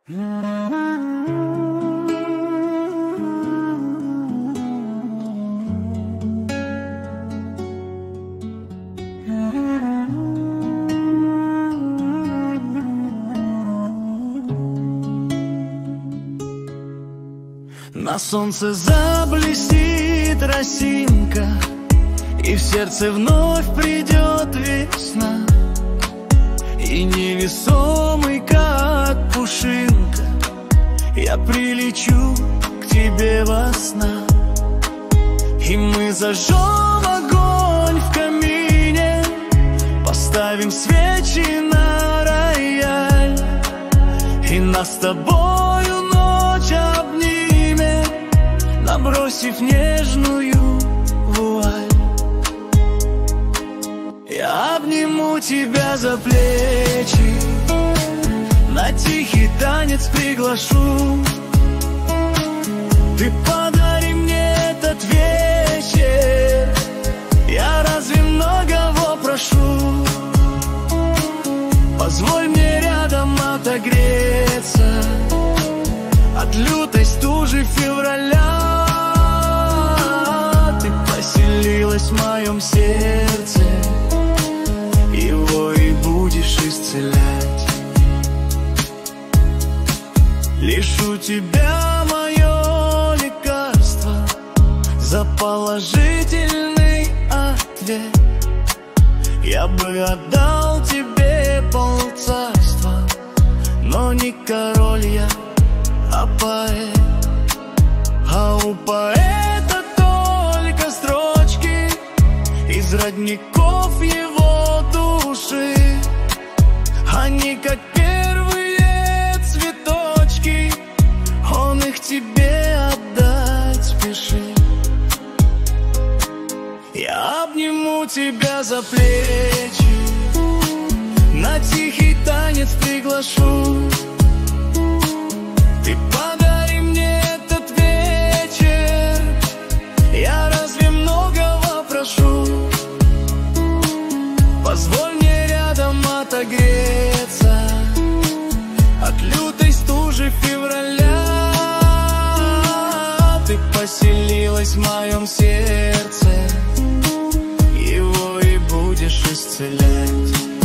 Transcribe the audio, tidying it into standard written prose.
На солнце заблестит росинка, и в сердце вновь придет весна. И невесомый, как пушинка, я прилечу к тебе во снах. И мы зажжем огонь в камине, поставим свечи на рояль, и нас с тобою ночь обнимет, набросив нежную вуаль. Я обниму тебя за плечи, на тихий танец приглашу. Ты подари мне этот вечер, я разве многого прошу? Позволь мне рядом отогреться от лютой стужи февраля. Ты поселилась в моем сердце, его и будешь исцелять. Лишь у тебя мое лекарство, за положительный ответ. Я бы отдал тебе полцарства, но не король я, а поэт. А у поэта только строчки из родников его души. Они как первые цветочки, он их тебе отдать спешит. Я обниму тебя за плечи, на тихий танец приглашу. Ты подари мне этот вечер, я разве многого прошу? Позволь мне рядом отогреться от лютой стужи февраля. Ты поселилась в моем сердце, его и будешь исцелять.